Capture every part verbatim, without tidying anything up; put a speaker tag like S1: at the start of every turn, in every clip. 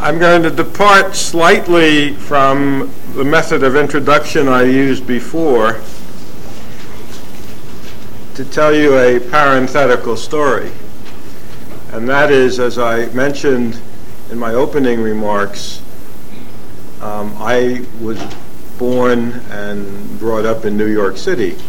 S1: I'm going to depart slightly from the method of introduction I used before to tell you a parenthetical story. And that is, as I mentioned in my opening remarks, um, I was born and brought up in New York City.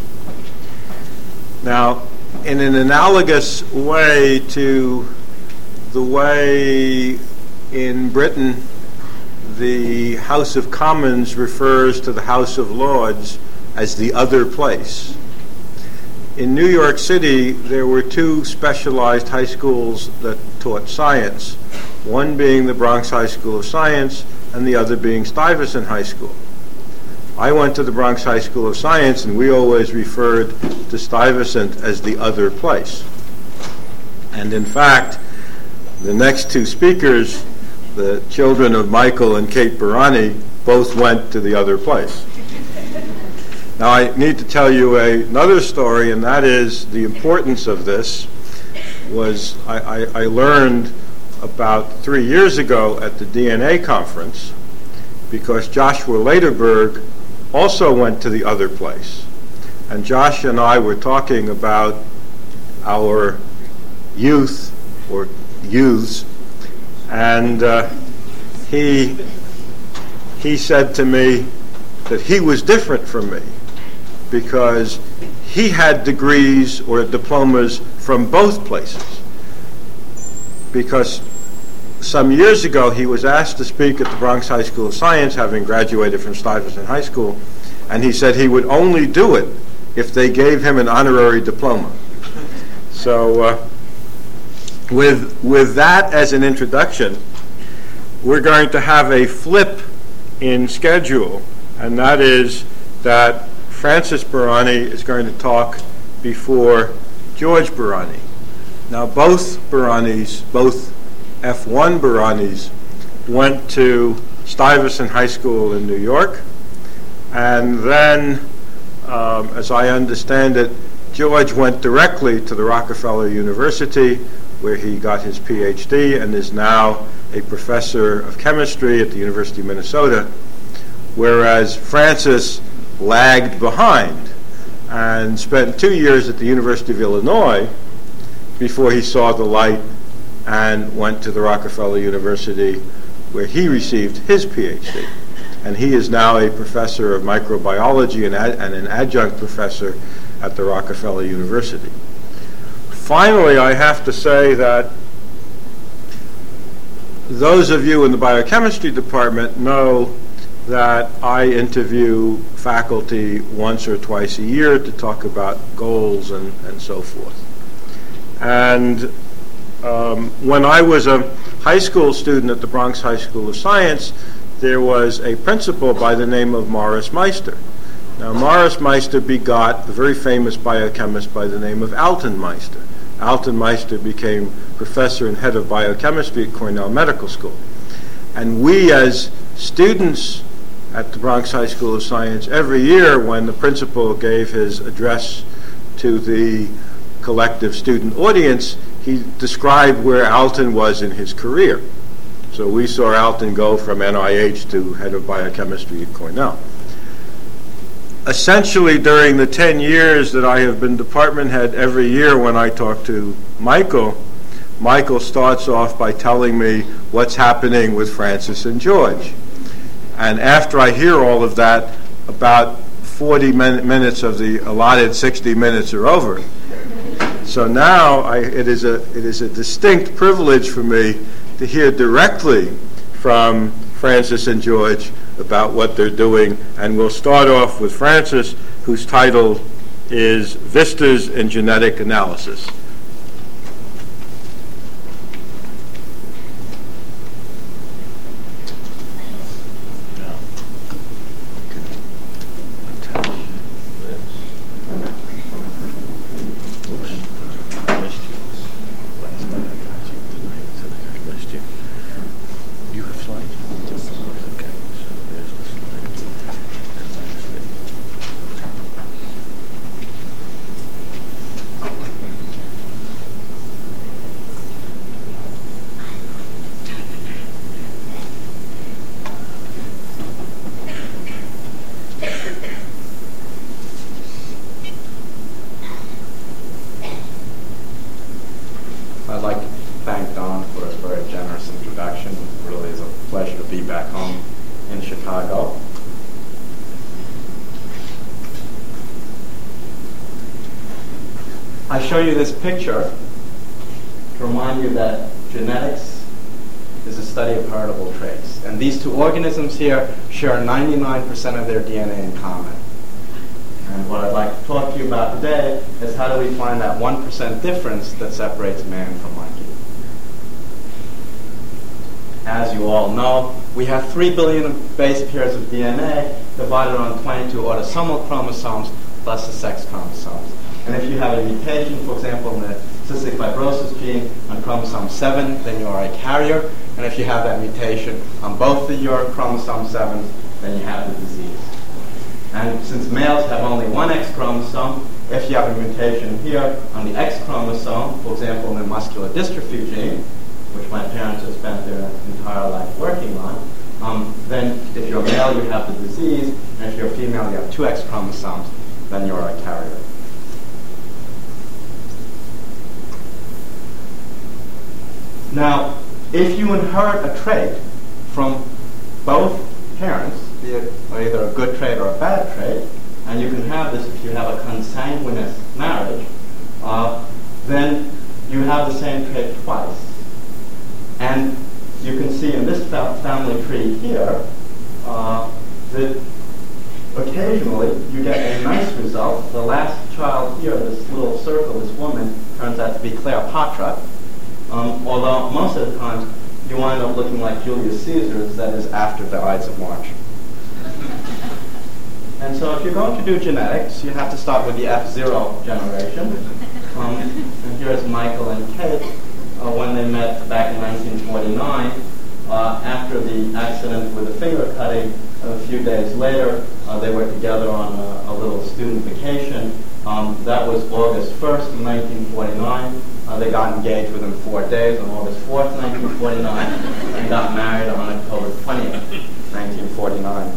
S1: Now, in an analogous way to the way in Britain the House of Commons refers to the House of Lords as the other place, in New York City there were two specialized high schools that taught science, one being the Bronx High School of Science and the other being Stuyvesant High School. I went to the Bronx High School of Science, and we always referred to Stuyvesant as the other place. And in fact, the next two speakers, the children of Michael and Kate Barani, both went to the other place. Now, I need to tell you a, another story, and that is the importance of this was I, I, I learned about three years ago at the D N A conference, because Joshua Lederberg also went to the other place. And Josh and I were talking about our youth, or youths, and uh, he, he said to me that he was different from me because he had degrees or diplomas from both places. Because some years ago he was asked to speak at the Bronx High School of Science, having graduated from Stuyvesant High School, and he said he would only do it if they gave him an honorary diploma. So uh, with, with that as an introduction, we're going to have a flip in schedule, and that is that Francis Barani is going to talk before George Barani. Now, both Baranis, both F one Baranis, went to Stuyvesant High School in New York, and then, um, as I understand it, George went directly to the Rockefeller University, where he got his P H D and is now a professor of chemistry at the University of Minnesota, whereas Francis lagged behind and spent two years at the University of Illinois before he saw the light and went to the Rockefeller University, where he received his P H D. And he is now a professor of microbiology and, ad- and an adjunct professor at the Rockefeller University. Finally, I have to say that those of you in the biochemistry department know that I interview faculty once or twice a year to talk about goals and, and so forth. And um, when I was a high school student at the Bronx High School of Science, there was a principal by the name of Morris Meister. Now, Morris Meister begot the very famous biochemist by the name of Alton Meister. Alton Meister became professor and head of biochemistry at Cornell Medical School. And we, as students at the Bronx High School of Science, every year when the principal gave his address to the collective student audience, he described where Alton was in his career. So we saw Alton go from N I H to head of biochemistry at Cornell. Essentially, during the ten years that I have been department head, every year when I talk to Michael, Michael starts off by telling me what's happening with Francis and George. And after I hear all of that, about forty min- minutes of the allotted sixty minutes are over. So now I, it is a it is a distinct privilege for me to hear directly from Francis and George about what they're doing. And we'll start off with Francis, whose title is Vistas in Genetic Analysis.
S2: in Chicago. I show you this picture to remind you that genetics is a study of heritable traits. And these two organisms here share ninety-nine percent of their D N A in common. And what I'd like to talk to you about today is how do we find that one percent difference that separates man from monkey. As you all know, we have three billion base pairs of D N A divided on twenty-two autosomal chromosomes plus the sex chromosomes. And if you have a mutation, for example, in the cystic fibrosis gene on chromosome seven, then you are a carrier. And if you have that mutation on both of your chromosome sevens, then you have the disease. And since males have only one X chromosome, if you have a mutation here on the X chromosome, for example, in the muscular dystrophy gene, which my parents have spent their entire life working on, um, then if you're male, you have the disease, and if you're female, you have two X chromosomes, then you're a carrier. Now, if you inherit a trait from both parents, be it either a good trait or a bad trait, and you can have this if you have a consanguineous marriage, uh, then you have the same trait twice. And you can see in this fa family tree here uh, that occasionally you get a nice result. The last child here, this little circle, this woman, turns out to be Cleopatra. Um, although most of the times you wind up looking like Julius Caesar, that is after the Ides of March. And so if you're going to do genetics, you have to start with the F zero generation. Um, and here's Michael and Kate uh, when they met back in nineteen forty-nine. Uh, after the accident with the finger cutting, a few days later, uh, they were together on a, a little student vacation. Um, that was August first, nineteen forty-nine. Uh, they got engaged within four days on August fourth, nineteen forty-nine, and got married on October twentieth, nineteen forty-nine.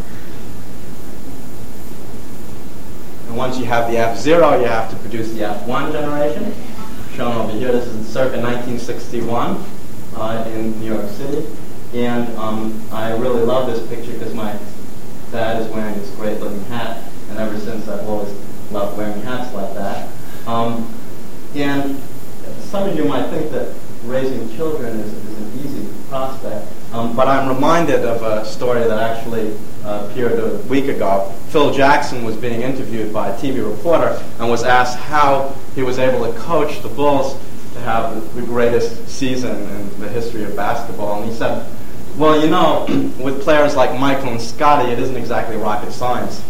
S2: And once you have the F zero, you have to produce the F one generation, shown over here. This is circa nineteen sixty-one uh, in New York City. And um, I really love this picture because my dad is wearing this great-looking hat, and ever since I've always loved wearing hats like that. Um, and some of you might think that raising children is, is an easy prospect, um, but I'm reminded of a story that actually uh, appeared a week ago. Phil Jackson was being interviewed by a T V reporter and was asked how he was able to coach the Bulls to have the greatest season in the history of basketball. And he said, well, you know, with players like Michael and Scotty, it isn't exactly rocket science.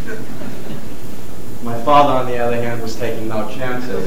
S2: My father, on the other hand, was taking no chances.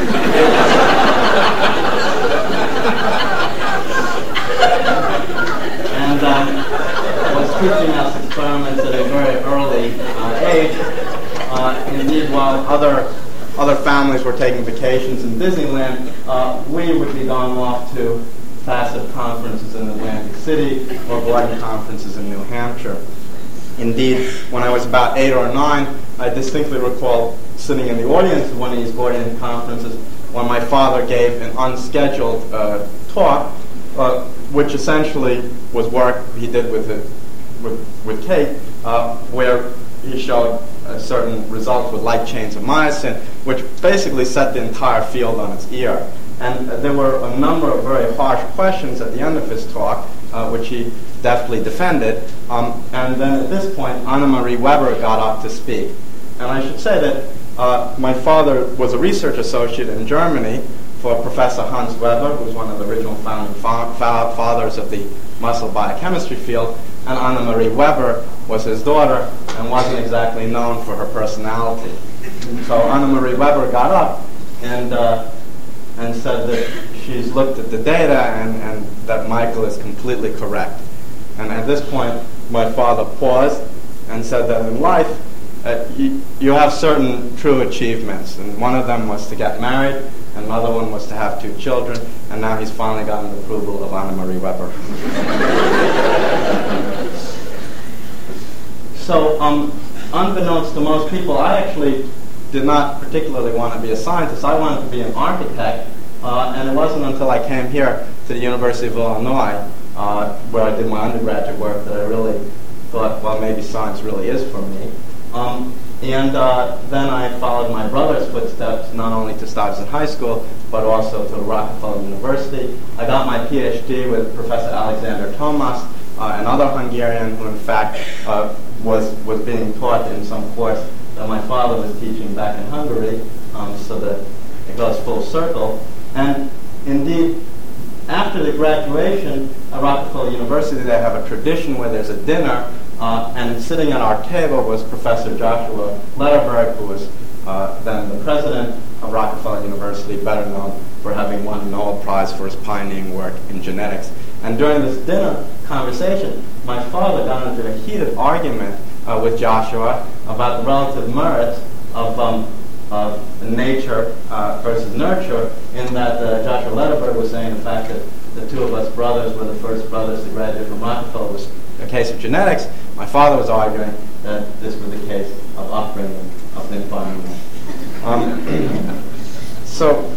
S2: and uh, was teaching us experiments at a very early uh, age. Uh, indeed, while other other families were taking vacations in Disneyland, uh, we would be going off to passive conferences in Atlantic City or Gordon conferences in New Hampshire. Indeed, when I was about eight or nine, I distinctly recall sitting in the audience of one of these Gordon conferences when my father gave an unscheduled uh, talk, uh, which essentially was work he did with it, with, with Kate, uh, where he showed uh, certain results with light chains of myosin, which basically set the entire field on its ear. And uh, there were a number of very harsh questions at the end of his talk, uh, which he deftly defended. Um, and then at this point, Anna Marie Weber got up to speak. And I should say that uh, my father was a research associate in Germany for Professor Hans Weber, who was one of the original founding fa fa fathers of the muscle biochemistry field. And Anna Marie Weber was his daughter and wasn't exactly known for her personality. So Anna Marie Weber got up and uh, and said that she's looked at the data and, and that Michael is completely correct. And at this point, my father paused and said that in life, uh, you, you have certain true achievements. And one of them was to get married, and another one was to have two children, and now he's finally gotten the approval of Anna Marie Weber. So, um, unbeknownst to most people, I actually did not particularly want to be a scientist. I wanted to be an architect, uh, and it wasn't until I came here to the University of Illinois, uh, where I did my undergraduate work, that I really thought, well, maybe science really is for me. Um, and uh, then I followed my brother's footsteps, not only to studies in high school, but also to Rockefeller University. I got my PhD with Professor Alexander Tomas, uh, another Hungarian who, in fact, uh, was, was being taught in some course that my father was teaching back in Hungary, um, so that it goes full circle. And indeed, after the graduation at Rockefeller University, they have a tradition where there's a dinner, uh, and sitting at our table was Professor Joshua Lederberg, who was uh, then the president of Rockefeller University, better known for having won the Nobel Prize for his pioneering work in genetics. And during this dinner conversation, my father got into a heated argument uh, with Joshua about the relative merits of um, of nature uh, versus nurture, in that uh, Joshua Lederberg was saying the fact that the two of us brothers were the first brothers to graduate from Rockefeller was a case of genetics. My father was arguing that this was the case of upbringing, of the environment. Um, so,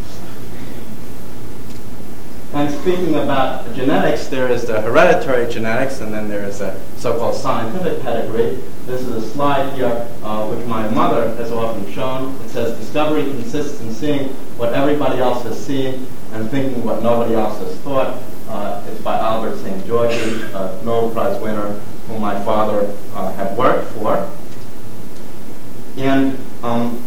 S2: and speaking about genetics, there is the hereditary genetics, and then there is a so-called scientific pedigree. This is a slide here, uh, which my mother has often shown. It says, discovery consists in seeing what everybody else has seen and thinking what nobody else has thought. Uh, it's by Albert Saint Georgi, a Nobel Prize winner whom my father uh, had worked for. And, um,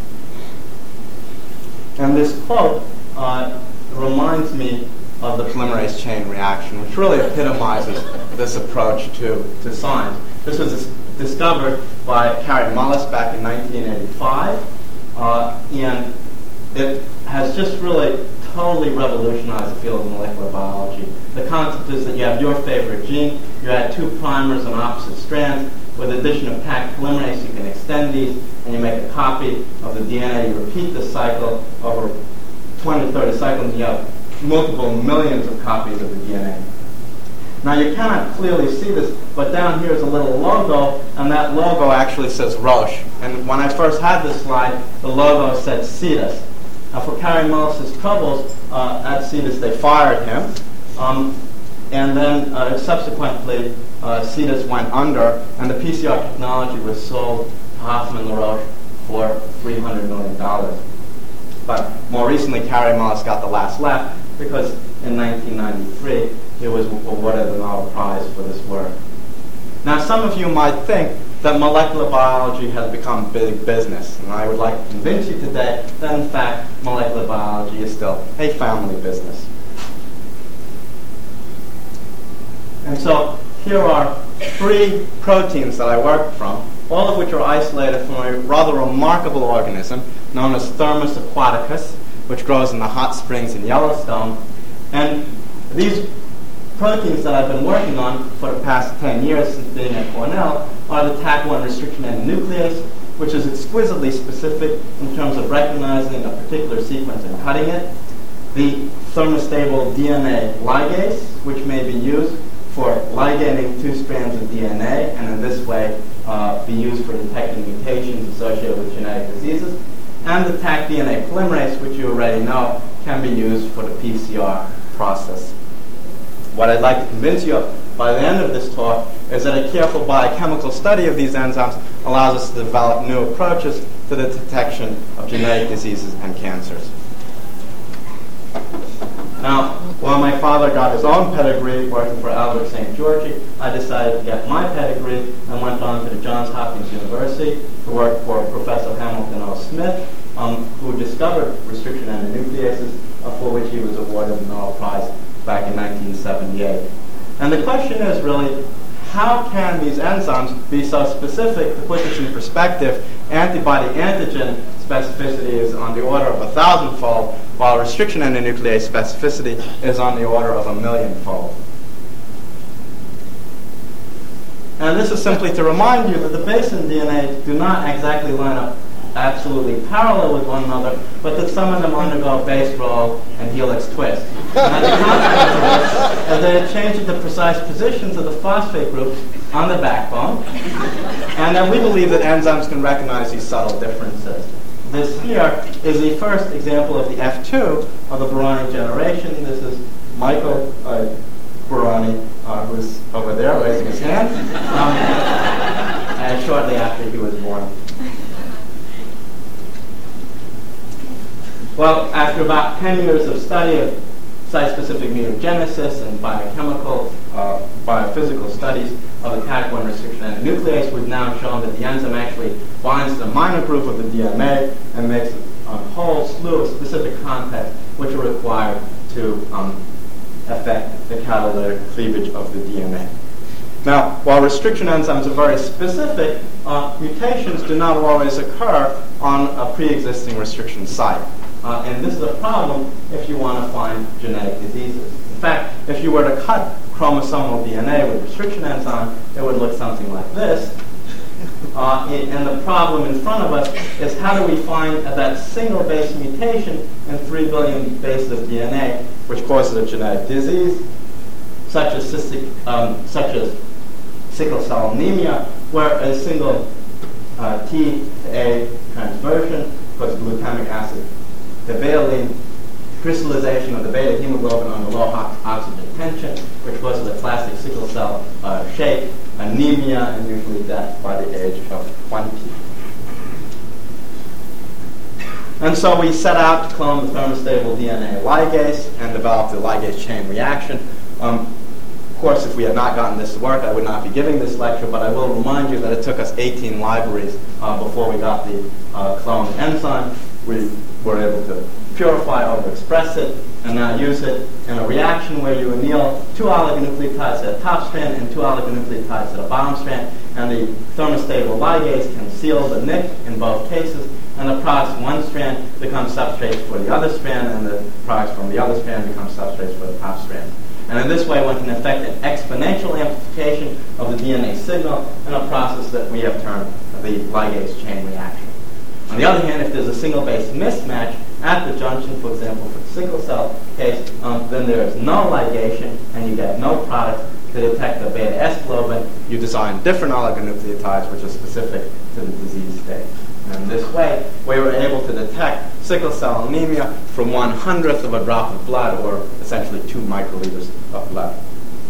S2: and this quote uh, reminds me of the polymerase chain reaction, which really epitomizes this approach to, to science. This was dis- discovered by Kary Mullis back in nineteen eighty-five, uh, and it has just really totally revolutionized the field of molecular biology. The concept is that you have your favorite gene, you add two primers on opposite strands. With the addition of packed polymerase, you can extend these, and you make a copy of the D N A. You repeat this cycle over twenty to thirty cycles, and you have multiple millions of copies of the D N A. Now, you cannot clearly see this, but down here is a little logo, and that logo actually says Roche. And when I first had this slide, the logo said Cetus. Now, for Kary Mullis' troubles uh, at Cetus, they fired him, um, and then uh, subsequently, uh, Cetus went under, and the P C R technology was sold to Hoffman LaRoche for three hundred million dollars. But more recently, Kary Mullis got the last laugh, because in nineteen ninety-three, he was awarded the Nobel Prize for this work. Now, some of you might think that molecular biology has become big business, and I would like to convince you today that, in fact, molecular biology is still a family business. And so, here are three proteins that I worked from, all of which are isolated from a rather remarkable organism known as Thermus aquaticus, which grows in the hot springs in Yellowstone. And these proteins that I've been working on for the past ten years since being at Cornell are the T A C one restriction endonuclease, which is exquisitely specific in terms of recognizing a particular sequence and cutting it, the thermostable D N A ligase, which may be used for ligating two strands of D N A, and in this way uh, be used for detecting mutations associated with genetic diseases, and the T A C D N A polymerase, which you already know can be used for the P C R process. What I'd like to convince you of by the end of this talk is that a careful biochemical study of these enzymes allows us to develop new approaches to the detection of genetic diseases and cancers. Now, while my father got his own pedigree working for Albert Saint Georgi, I decided to get my pedigree and went on to the Johns Hopkins University to work for Professor Hamilton O. Smith, um, who discovered restriction endonucleases, uh, for which he was awarded the Nobel Prize back in nineteen seventy-eight. And the question is really, how can these enzymes be so specific? To put this in perspective, antibody-antigen specificity is on the order of a thousand-fold, while restriction endonuclease specificity is on the order of a million-fold. And this is simply to remind you that the base and D N A do not exactly line up absolutely parallel with one another, but that some of them undergo base roll and helix twist. And as a consequence of this, they change the precise positions of the phosphate groups on the backbone, and then we believe that enzymes can recognize these subtle differences. This here is the first example of the F two of the Baroni generation. This is Michael uh, Baroni, uh, who's over there raising his hand, um, and shortly after he was born. Well, after about ten years of study of site-specific mutagenesis and biochemical, uh, biophysical studies of the T A C one restriction endonuclease, we've now shown that the enzyme actually binds to the minor group of the D N A and makes a whole slew of specific contacts which are required to um, affect the catalytic cleavage of the D N A. Now, while restriction enzymes are very specific, uh, mutations do not always occur on a pre-existing restriction site. Uh, and this is a problem if you want to find genetic diseases. In fact, if you were to cut chromosomal D N A with restriction enzyme, it would look something like this. Uh, and the problem in front of us is how do we find that single base mutation in three billion bases of D N A, which causes a genetic disease, such as cystic, um, such as sickle cell anemia, where a single uh, T to A transversion causes glutamic acid devaline, crystallization of the beta hemoglobin under low oxygen tension, which causes a classic sickle cell uh, shape, anemia, and usually death by the age of twenty. And so we set out to clone the thermostable D N A ligase and develop the ligase chain reaction. Um, of course, if we had not gotten this to work, I would not be giving this lecture, but I will remind you that it took us eighteen libraries uh, before we got the uh, cloned enzyme. We were able to purify, overexpress it, and now use it in a reaction where you anneal two oligonucleotides at a top strand and two oligonucleotides at a bottom strand, and the thermostable ligase can seal the nick in both cases, and the products from one strand become substrates for the other strand, and the products from the other strand become substrates for the top strand. And in this way, one can effect an exponential amplification of the D N A signal in a process that we have termed the ligase chain reaction. On the other hand, if there's a single base mismatch at the junction, for example, for the sickle cell case, um, then there is no ligation and you get no product to detect the beta S globin. You design different oligonucleotides which are specific to the disease state. And in this way, we were able to detect sickle cell anemia from one hundredth of a drop of blood, or essentially two microliters of blood.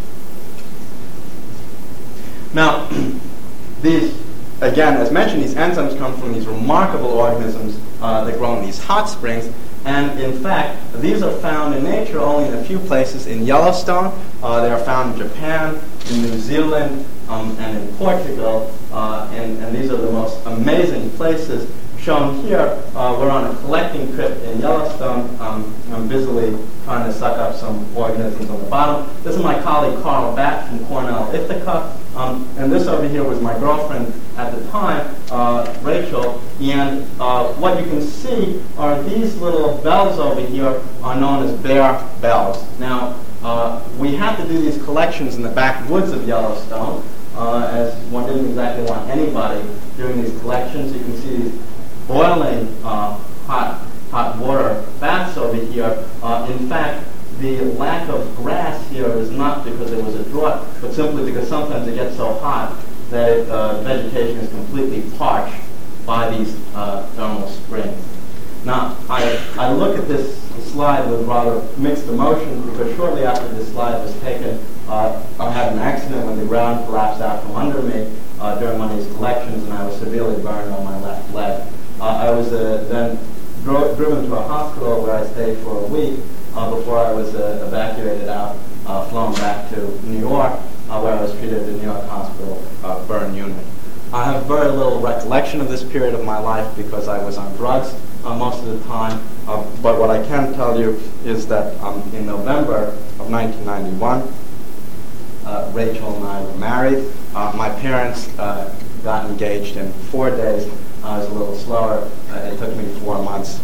S2: Now, these Again, as mentioned, these enzymes come from these remarkable organisms uh, that grow in these hot springs. And in fact, these are found in nature only in a few places. In Yellowstone, uh, they are found in Japan, in New Zealand, um, and in Portugal. Uh, and, and these are the most amazing places shown here. Uh, we're on a collecting trip in Yellowstone. Um, I'm busily trying to suck up some organisms on the bottom. This is my colleague Carl Batt from Cornell, Ithaca. Um, and this over here was my girlfriend at the time, uh, Rachel. And uh, what you can see are these little bells over here are known as bear bells. Now, uh, we had to do these collections in the backwoods of Yellowstone, uh, as one didn't exactly want anybody doing these collections. You can see these boiling uh, hot, hot water baths over here. Uh, in fact, the lack of grass here is not because there was a drought, but simply because sometimes it gets so hot that it, uh, vegetation is completely parched by these uh, thermal springs. Now, I, I look at this slide with rather mixed emotions because shortly after this slide was taken, uh, I had an accident when the ground collapsed out from under me uh, during one of these collections, and I was severely burned on my left leg. Uh, I was uh, then dro- driven to a hospital where I stayed for a week uh, before I was uh, evacuated out, uh, flown back to New York, uh, where I was treated at the New York Hospital uh, burn unit. I have very little recollection of this period of my life because I was on drugs uh, most of the time. Uh, but what I can tell you is that um, in November of nineteen ninety-one, uh, Rachel and I were married. Uh, my parents uh, got engaged in four days. I was a little slower. Uh, it took me four months.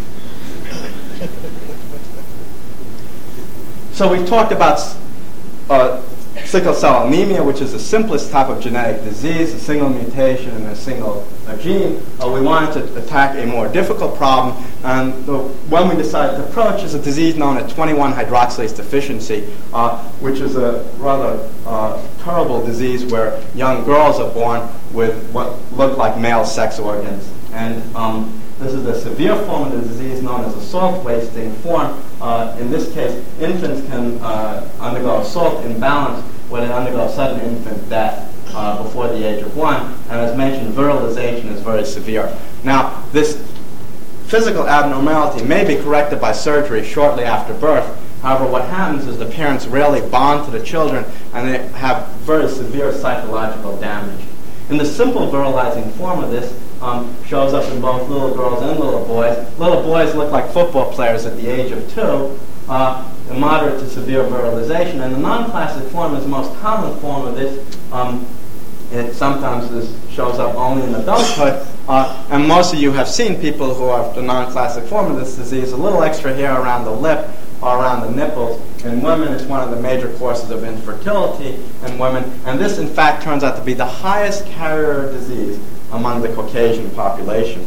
S2: So we've talked about uh, sickle cell anemia, which is the simplest type of genetic disease, a single mutation in a single uh, gene. Uh, we wanted to attack a more difficult problem, and the one we decided to approach is a disease known as twenty-one hydroxylase deficiency, uh, which is a rather uh, terrible disease where young girls are born with what look like male sex organs. And um, This is a severe form of the disease known as a salt wasting form. Uh, in this case, infants can uh, undergo a salt imbalance where they undergo sudden infant death uh, before the age of one. And as mentioned, virilization is very severe. Now, this physical abnormality may be corrected by surgery shortly after birth. However, what happens is the parents rarely bond to the children and they have very severe psychological damage. In the simple virilizing form of this, um, shows up in both little girls and little boys. Little boys look like football players at the age of two, uh, moderate to severe virilization. And the non-classic form is the most common form of this. Um, it sometimes this shows up only in adulthood. Uh, and most of you have seen people who have the non-classic form of this disease, a little extra hair around the lip or around the nipples. In women, it's one of the major causes of infertility in women. And this, in fact, turns out to be the highest carrier disease among the Caucasian population.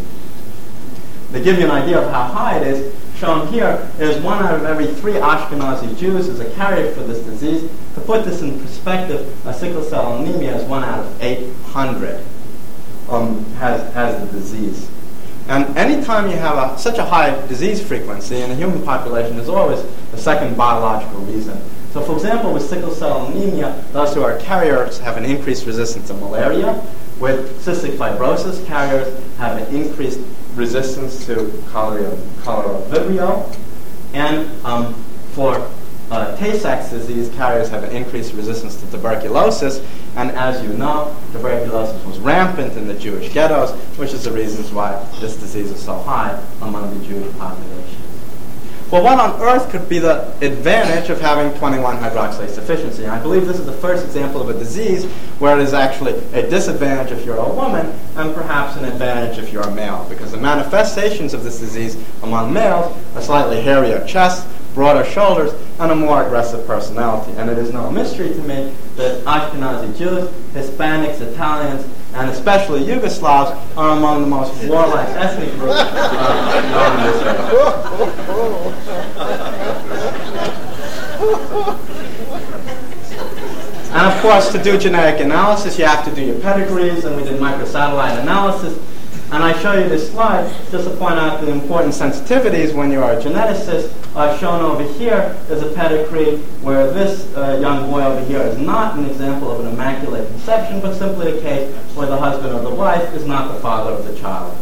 S2: To give you an idea of how high it is, shown here is one out of every three Ashkenazi Jews is a carrier for this disease. To put this in perspective, a sickle cell anemia is one out of eight hundred um, has, has the disease. And anytime you have a, such a high disease frequency in the human population, there's always a second biological reason. So for example, with sickle cell anemia, those who are carriers have an increased resistance to malaria. With cystic fibrosis, carriers have an increased resistance to cholera, cholera vibrio. And um, for uh, Tay-Sachs disease, carriers have an increased resistance to tuberculosis. And as you know, tuberculosis was rampant in the Jewish ghettos, which is the reasons why this disease is so high among the Jewish population. Well, what on earth could be the advantage of having twenty-one hydroxylase deficiency? And I believe this is the first example of a disease where it is actually a disadvantage if you're a woman and perhaps an advantage if you're a male, because the manifestations of this disease among males are slightly hairier chests, broader shoulders, and a more aggressive personality. And it is no mystery to me that Ashkenazi Jews, Hispanics, Italians, and especially Yugoslavs are among the most warlike ethnic groups uh, known in this area. And of course, to do genetic analysis, you have to do your pedigrees, and we did microsatellite analysis. And I show you this slide just to point out the important sensitivities when you are a geneticist. Uh, shown over here is a pedigree where this uh, young boy over here is not an example of an immaculate conception, but simply a case where the husband or the wife is not the father of the child.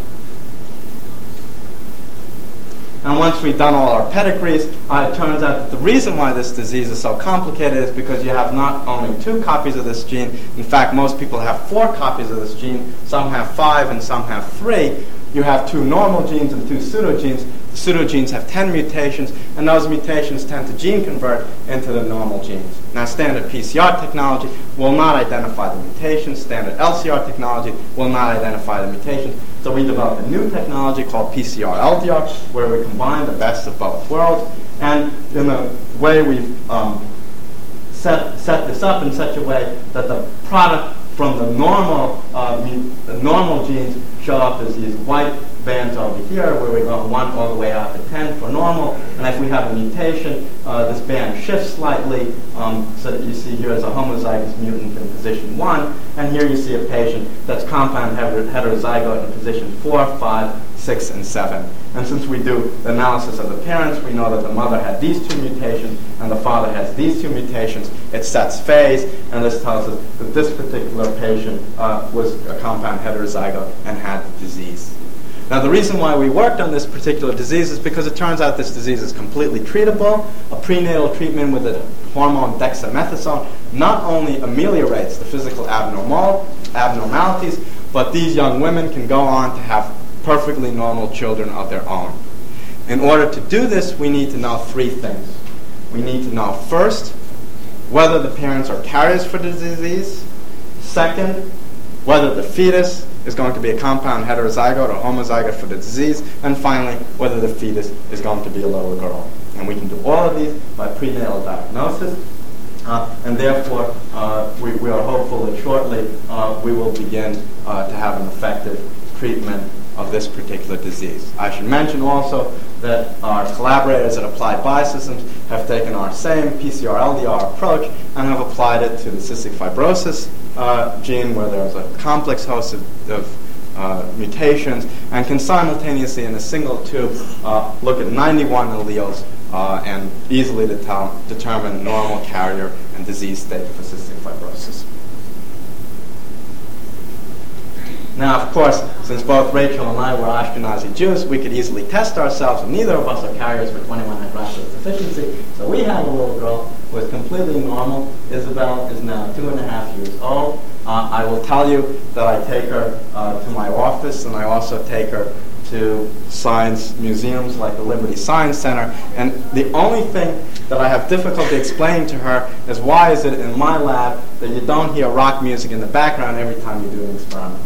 S2: And once we've done all our pedigrees, uh, it turns out that the reason why this disease is so complicated is because you have not only two copies of this gene. In fact, most people have four copies of this gene. Some have five and some have three. You have two normal genes and two pseudogenes. The pseudogenes have ten mutations, and those mutations tend to gene convert into the normal genes. Now, standard P C R technology will not identify the mutations. Standard L C R technology will not identify the mutations. So we developed a new technology called P C R L D R, where we combine the best of both worlds. And in the way we've um, set, set this up in such a way that the product from the normal, uh, the normal genes show up as these white bands over here, where we go one all the way out to ten for normal. And if we have a mutation, uh, this band shifts slightly, um, so that you see here is a homozygous mutant in position one, and here you see a patient that's compound heterozygote in position four, five, six, and seven. And since we do the analysis of the parents, we know that the mother had these two mutations and the father has these two mutations. It sets phase, and this tells us that this particular patient uh, was a compound heterozygote and had the disease. Now, the reason why we worked on this particular disease is because it turns out this disease is completely treatable. A prenatal treatment with the hormone dexamethasone not only ameliorates the physical abnormal, abnormalities, but these young women can go on to have perfectly normal children of their own. In order to do this, we need to know three things. We need to know, first, whether the parents are carriers for the disease. Second, whether the fetus is going to be a compound heterozygote or homozygote for the disease. And finally, whether the fetus is going to be a little girl. And we can do all of these by prenatal diagnosis. Uh, and therefore, uh, we, we are hopeful that shortly uh, we will begin uh, to have an effective treatment of this particular disease. I should mention also that our collaborators at Applied Biosystems have taken our same P C R L D R approach and have applied it to the cystic fibrosis uh, gene, where there's a complex host of, of uh, mutations, and can simultaneously, in a single tube, uh, look at ninety-one alleles uh, and easily detel- determine normal carrier and disease state for cystic fibrosis. Now, of course, since both Rachel and I were Ashkenazi Jews, we could easily test ourselves, and neither of us are carriers for twenty-one hydroxylase deficiency. So we have a little girl who is completely normal. Isabel is now two and a half years old. Uh, I will tell you that I take her uh, to my office, and I also take her to science museums like the Liberty Science Center. And the only thing that I have difficulty explaining to her is why is it in my lab that you don't hear rock music in the background every time you do an experiment.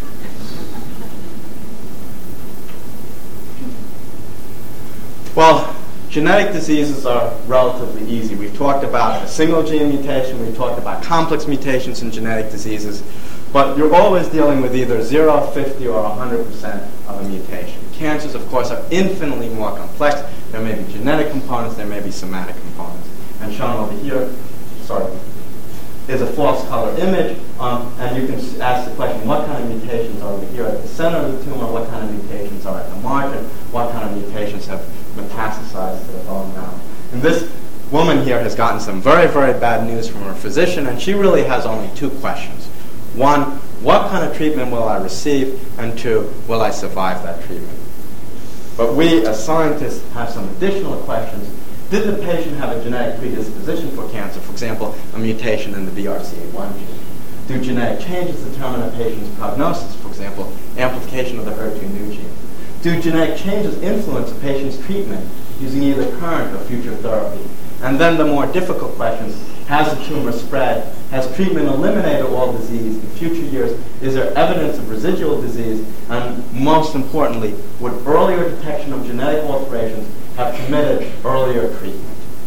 S2: Well, genetic diseases are relatively easy. We've talked about a single gene mutation. We've talked about complex mutations in genetic diseases. But you're always dealing with either zero, fifty, or one hundred percent of a mutation. Cancers, of course, are infinitely more complex. There may be genetic components. There may be somatic components. And shown over here, sorry, is a false color image. Um, and you can ask the question, what kind of mutations are over here at the center of the tumor? What kind of mutations are at the margin? What kind of mutations have metastasized to the bone marrow? And this woman here has gotten some very, very bad news from her physician, and she really has only two questions. One, what kind of treatment will I receive? And two, will I survive that treatment? But we, as scientists, have some additional questions. Did the patient have a genetic predisposition for cancer? For example, a mutation in the B R C A one gene. Do genetic changes determine a patient's prognosis? For example, amplification of the H E R two new gene. Do genetic changes influence a patient's treatment using either current or future therapy? And then the more difficult questions, has the tumor spread? Has treatment eliminated all disease in future years? Is there evidence of residual disease? And most importantly, would earlier detection of genetic alterations have permitted earlier treatment?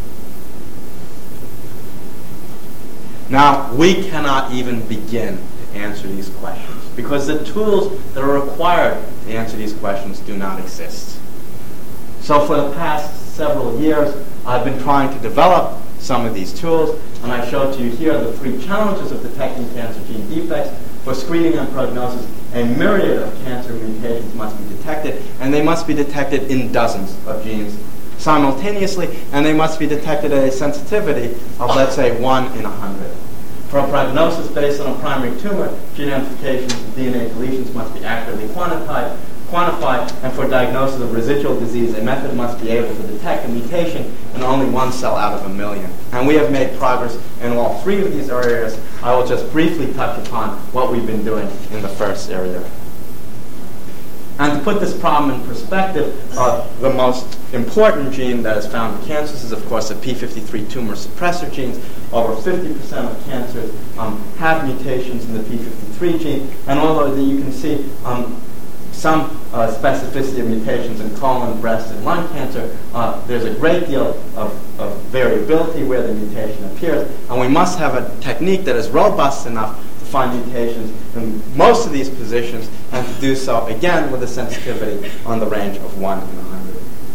S2: Now, we cannot even begin to answer these questions because the tools that are required to answer these questions do not exist. So for the past several years, I've been trying to develop some of these tools, and I showed to you here the three challenges of detecting cancer gene defects. For screening and prognosis, a myriad of cancer mutations must be detected, and they must be detected in dozens of genes simultaneously, and they must be detected at a sensitivity of, let's say, one in a hundred. For a prognosis based on a primary tumor, gene amplifications and D N A deletions must be accurately quantified, quantified, and for diagnosis of residual disease, a method must be able to detect a mutation in only one cell out of a million. And we have made progress in all three of these areas. I will just briefly touch upon what we've been doing in the first area. And to put this problem in perspective, uh, the most important gene that is found in cancers is, of course, the p fifty-three tumor suppressor genes. Over fifty percent of cancers um, have mutations in the p fifty-three gene. And although you can see um, some uh, specificity of mutations in colon, breast, and lung cancer, uh, there's a great deal of, of variability where the mutation appears. And we must have a technique that is robust enough to find mutations in most of these positions, and to do so, again, with a sensitivity on the range of one in a hundred.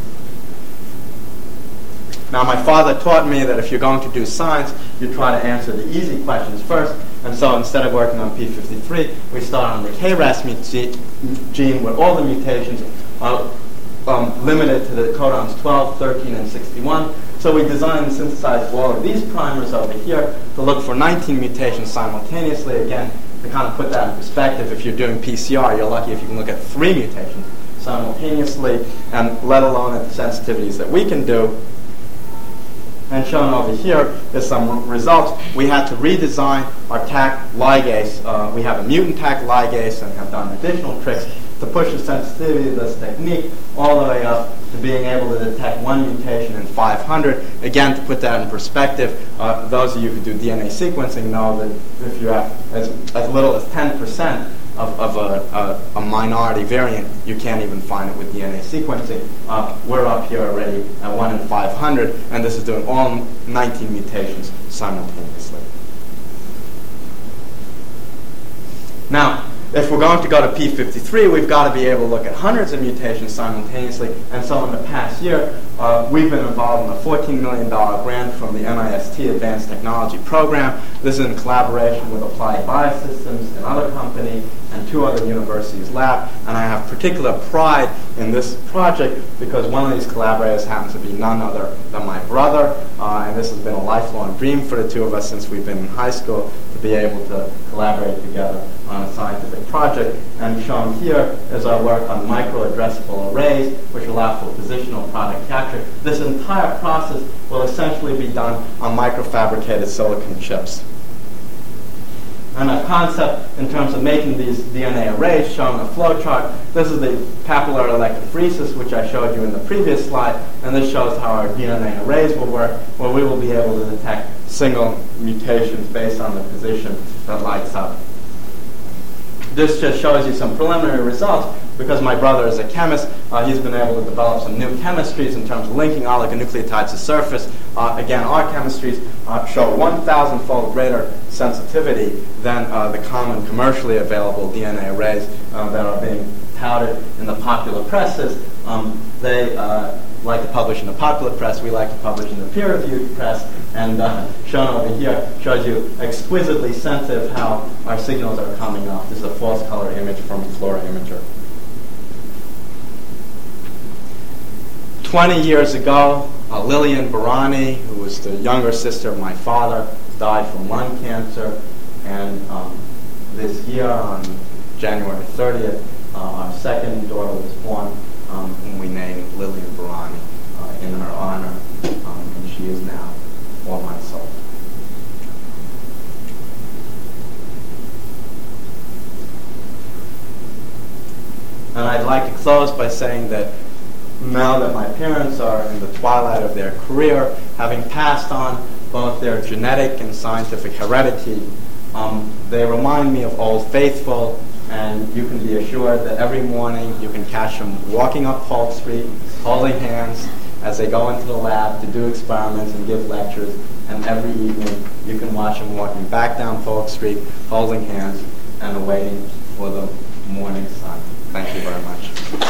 S2: Now, my father taught me that if you're going to do science, you try to answer the easy questions first. And so instead of working on p fifty-three, we start on the K RAS gene where all the mutations are um, limited to the codons twelve, thirteen, and sixty-one. So we designed and synthesized all of these primers over here to look for nineteen mutations simultaneously. Again, to kind of put that in perspective, if you're doing P C R, you're lucky if you can look at three mutations simultaneously, and let alone at the sensitivities that we can do. And shown over here is some results. We had to redesign our T A C ligase. Uh, we have a mutant T A C ligase and have done additional tricks to push the sensitivity of this technique all the way up to being able to detect one mutation in five hundred. Again, to put that in perspective, uh, those of you who do D N A sequencing know that if you have as, as little as ten percent of, of a, a, a minority variant, you can't even find it with D N A sequencing. Uh, we're up here already at one in five hundred, and this is doing all nineteen mutations simultaneously. Now, if we're going to go to p fifty-three, we've got to be able to look at hundreds of mutations simultaneously. And so in the past year, uh, we've been involved in a fourteen million dollars grant from the N I S T Advanced Technology Program. This is in collaboration with Applied Biosystems, another company, and two other universities' lab. And I have particular pride in this project because one of these collaborators happens to be none other than my brother. Uh, and this has been a lifelong dream for the two of us since we've been in high school, to be able to collaborate together on a scientific project. And shown here is our work on micro-addressable arrays, which allow for positional product capture. This entire process will essentially be done on microfabricated silicon chips. And a concept in terms of making these D N A arrays shown on a flow chart. This is the papillary electrophoresis, which I showed you in the previous slide, and this shows how our D N A arrays will work, where we will be able to detect single mutations based on the position that lights up. This just shows you some preliminary results. Because my brother is a chemist, uh, he's been able to develop some new chemistries in terms of linking oligonucleotides to surface. Uh, again, our chemistries uh, show one thousand fold greater sensitivity than uh, the common commercially available D N A arrays uh, that are being touted in the popular presses. Um, they uh, like to publish in the popular press. We like to publish in the peer-reviewed press. And uh, shown over here shows you exquisitely sensitive how our signals are coming off. This is a false color image from Fluorimager. Twenty years ago, uh, Lillian Barani, who was the younger sister of my father, died from lung cancer. And um, this year, on January thirtieth, uh, our second daughter was born, um, whom we named Lillian Barani uh, in her honor. Um, and she is now four months old. And I'd like to close by saying that now that my parents are in the twilight of their career, having passed on both their genetic and scientific heredity, um, they remind me of Old Faithful, and you can be assured that every morning you can catch them walking up Polk Street, holding hands as they go into the lab to do experiments and give lectures, and every evening you can watch them walking back down Polk Street, holding hands and awaiting for the morning sun. Thank you very much.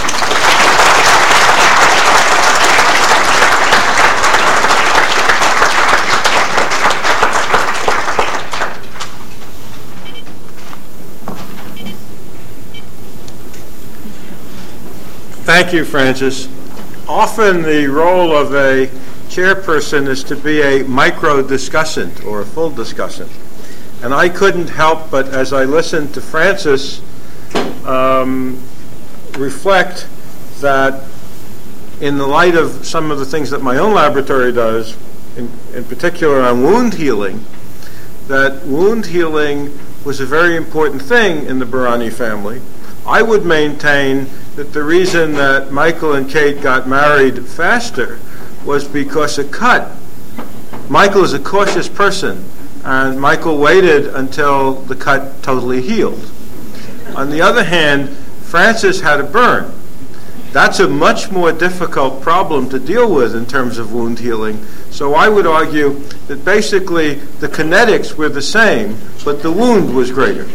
S1: Thank you, Francis. Often the role of a chairperson is to be a micro-discussant or a full discussant. And I couldn't help but, as I listened to Francis, um, reflect that in the light of some of the things that my own laboratory does, in, in particular on wound healing, that wound healing was a very important thing in the Barani family. I would maintain that the reason that Michael and Kate got married faster was because a cut. Michael is a cautious person, and Michael waited until the cut totally healed. On the other hand, Francis had a burn. That's a much more difficult problem to deal with in terms of wound healing. So I would argue that basically the kinetics were the same, but the wound was greater.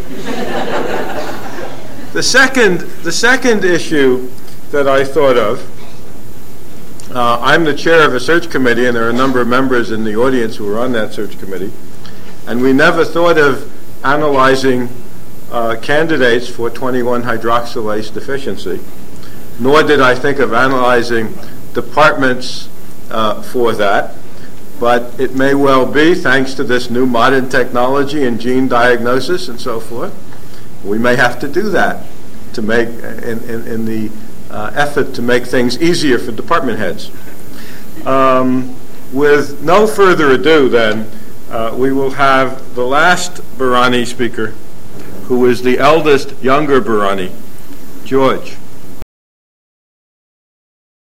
S1: The second, the second issue that I thought of, uh, I'm the chair of a search committee, and there are a number of members in the audience who are on that search committee, and we never thought of analyzing uh, candidates for twenty-one hydroxylase deficiency, nor did I think of analyzing departments uh, for that. But it may well be, thanks to this new modern technology and gene diagnosis and so forth, we may have to do that to make in, in, in the uh, effort to make things easier for department heads. Um, with no further ado, then, uh, we will have the last Barani speaker, who is the eldest younger Barani, George.